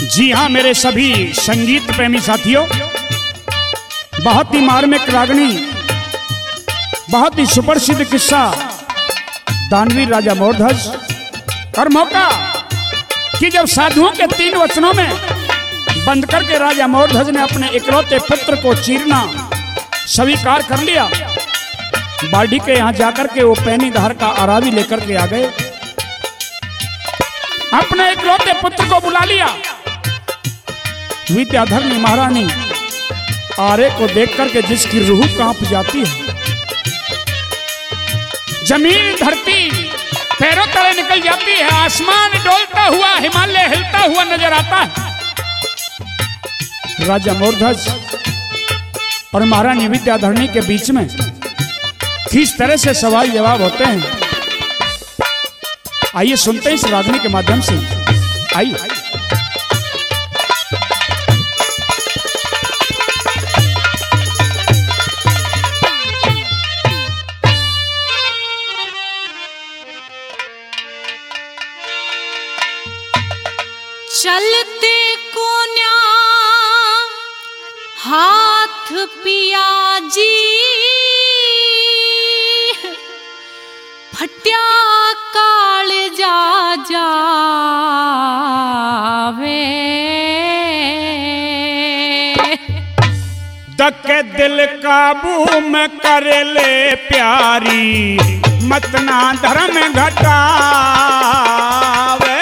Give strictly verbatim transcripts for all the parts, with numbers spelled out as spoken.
जी हाँ मेरे सभी संगीत प्रेमी साथियों, बहुत ही मार्मिक रागनी, बहुत ही सुप्रसिद्ध किस्सा दानवीर राजा मोरध्वज। और मौका कि जब साधुओं के तीन वचनों में बंद करके राजा मोरध्वज ने अपने इकलौते पुत्र को चीरना स्वीकार कर लिया, बाडी के यहाँ जाकर के वो पैनी धार का आरावी लेकर के आ गए, अपने इकलौते पुत्र को बुला लिया। विद्याधरनी महारानी आरे को देख करके जिसकी रूह कांप जाती है, जमीन धरती पैरों तले निकल जाती है, आसमान डोलता हुआ, हिमालय हिलता हुआ नजर आता है। राजा मोरध्वज और महारानी विद्याधरणी के बीच में किस तरह से सवाल जवाब होते हैं, आइए सुनते हैं इस रागनी के माध्यम से। आइए। चलते कोन्या हाथ पिया जी, फट्या काल जा जावे, दके दिल काबू में कर ले प्यारी, मत ना धर्म घटावे।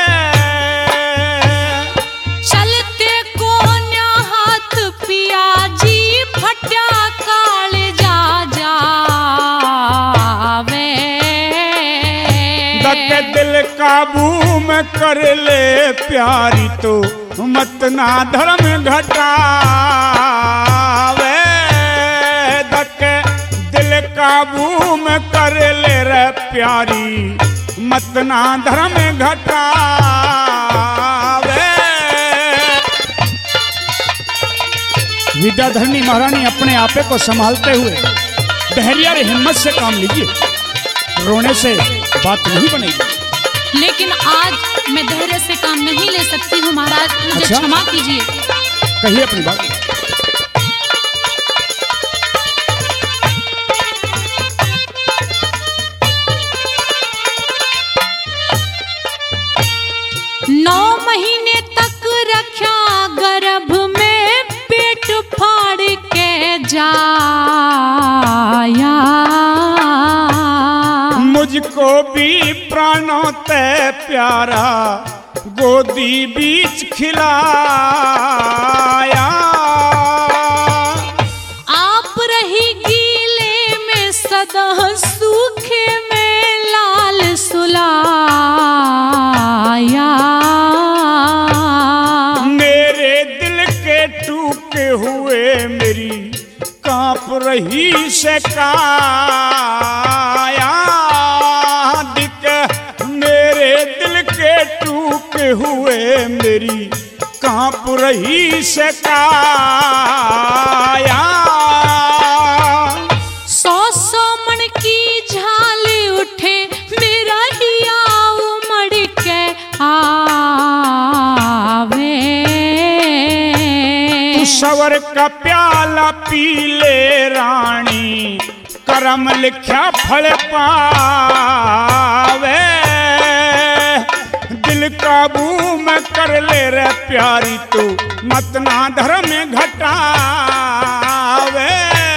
चलते कोन्या हाथ पिया जी, फट्या काल जा जावे, दके दिल काबू में कर ले प्यारी, तो मत ना धर्म घटावे। दके दिल काबू में कर ले रे प्यारी, मत ना धर्म घटावे। विद्याधरणी महारानी अपने आपे को संभालते हुए धैर्य और हिम्मत से काम लीजिए, रोने से बात नहीं बनेगी। लेकिन आज मैं धैर्य से काम नहीं ले सकती हूँ महाराज, मुझे अच्छा? क्षमा कीजिए। कहिए अपनी बात। नौ महीने तक रखा गर्भ में, पेट फाड़ के जाया, मुझको भी प्राणों ते प्यारा, गोदी बीच खिलाया। आप रही गीले में सदा, सूखे में लाल सुलाया, मेरे दिल के टूटे हुए मेरी कांप रही से काया। दिक मेरे दिल के टूटे हुए मेरी कांप रही से काया। सौ सौ मन की झाल उठे, मेरा हिया उमड़ के आवे, तू सवर का प्याला पी ले रानी, करम लिखा फल पावे। दिल काबू में कर ले रे प्यारी, तू मत ना धर्म घटावे।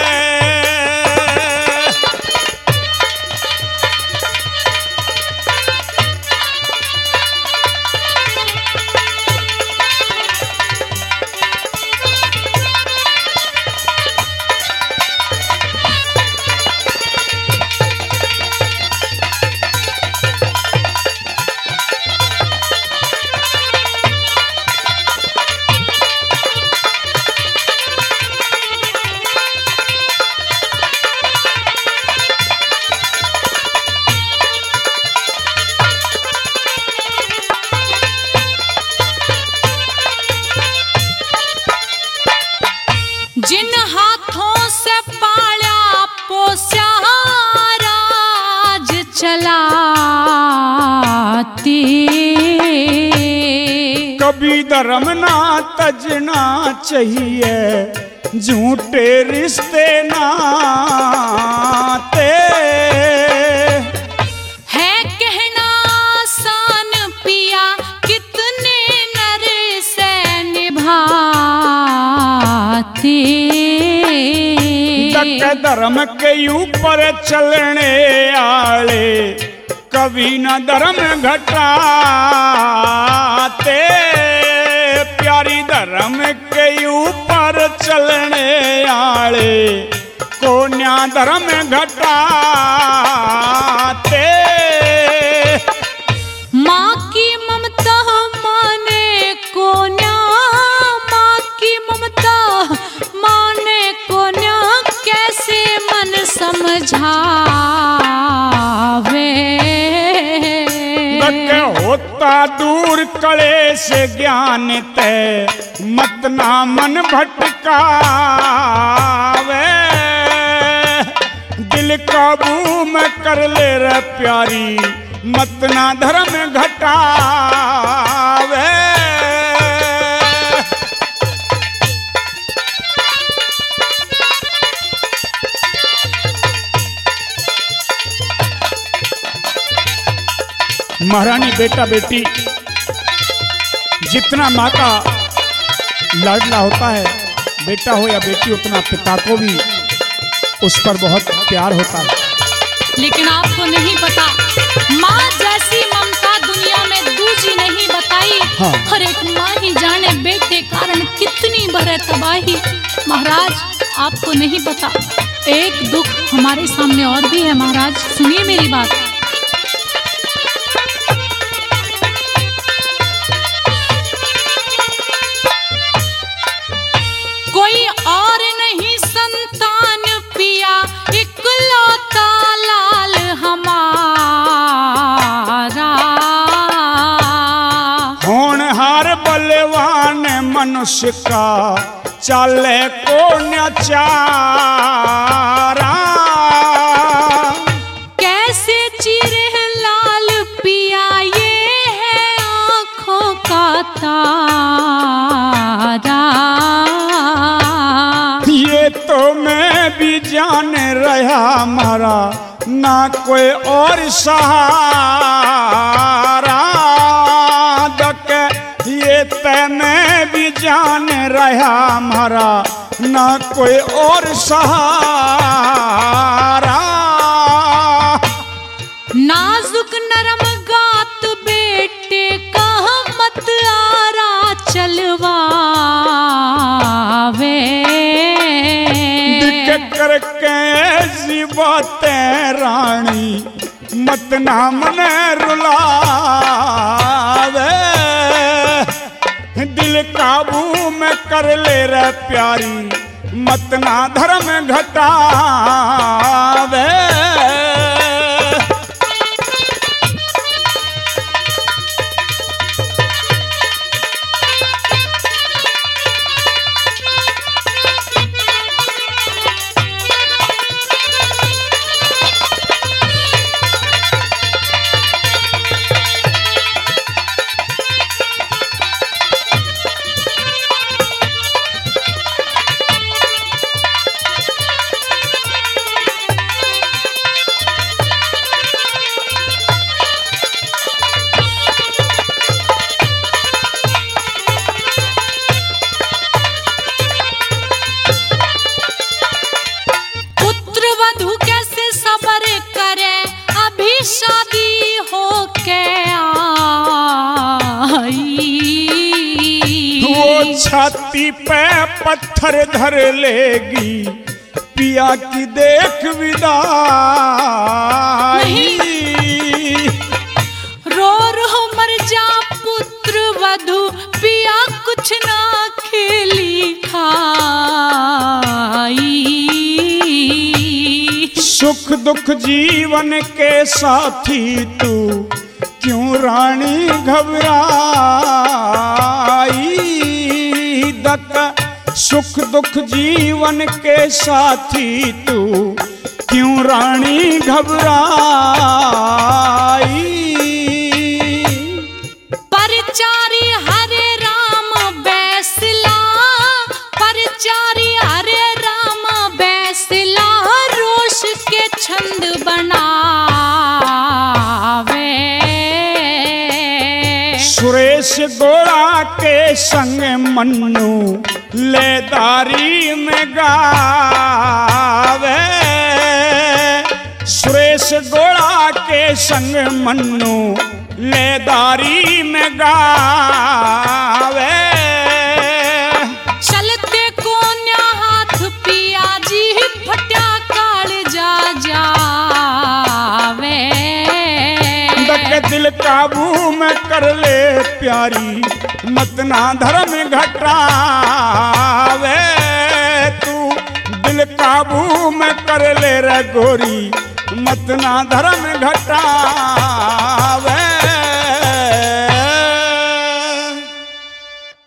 जिन हाथों से पाला पोसा राज चलाती, कभी धर्म ना तजना चाहिए, झूठे रिश्ते नाते। है कहना आसान पिया, कितने नर से निभाते। दक धर्म के ऊपर चलने आले, कभी न धर्म घटाते। प्यारी धर्म के ऊपर चलने आले, को न्या धर्म घटाते। माँ की ममता माने को न्या, माँ की ममता माने को न्या, कैसे मन समझावे। होता दूर कले से ज्ञान ते, मत ना मन भटकावे। दिल काबू में कर ले रे प्यारी, मत ना धर्म घटावे। महारानी बेटा बेटी जितना माँ का लाडला होता है, बेटा हो या बेटी, उतना पिता को भी उस पर बहुत प्यार होता है। लेकिन आपको नहीं पता, माँ जैसी ममता दुनिया में दूजी नहीं बताई। हाँ। हर एक माँ ही जाने बेटे कारण कितनी बड़े तबाही। महाराज आपको नहीं पता, एक दुख हमारे सामने और भी है। महाराज सुनिए मेरी बात। कोई और नहीं संतान पिया, इकलौता लाल हमारा। होनहार बलवान मनुष्य का, चाले को न्याचारा। कैसे चिरे लाल पिया, ये है आँखों का तारा। ये तो मैं भी जान रहा मारा, ना कोई और सहारा। दक ये तो मैं भी जान रहा मारा, ना कोई और सहारा। नाजुक नरम गात बेटे का, मत आरा चलवावे। करके ऐसी बातें रानी, मत ना मन रुलावे। दिल काबू में कर ले रे प्यारी, मत ना धर्म घटावे। शादी हो के आई, वो छाती पे पत्थर धर लेगी, पिया की देख विदाई। रो रो मर जा पुत्र वधू, पिया कुछ ना खेली खाई। सुख दुख जीवन के साथी तू, क्यों रानी घबराई। दत्त सुख दुख जीवन के साथी तू, क्यों रानी घबराई। परचारी हरे राम सुरेश गोड़ा के संग मन्नू लेदारी में गावे। सुरेश गोड़ा के संग मन्नू लेदारी में गावे। चलते कोन्या हाथ पिया जी फट्या काल जा जावे। दक दिल काबू में कर ले प्यारी मत ना धर्म घटावे। तू दिल काबू में कर ले रे गोरी मत ना धर्म घटावे।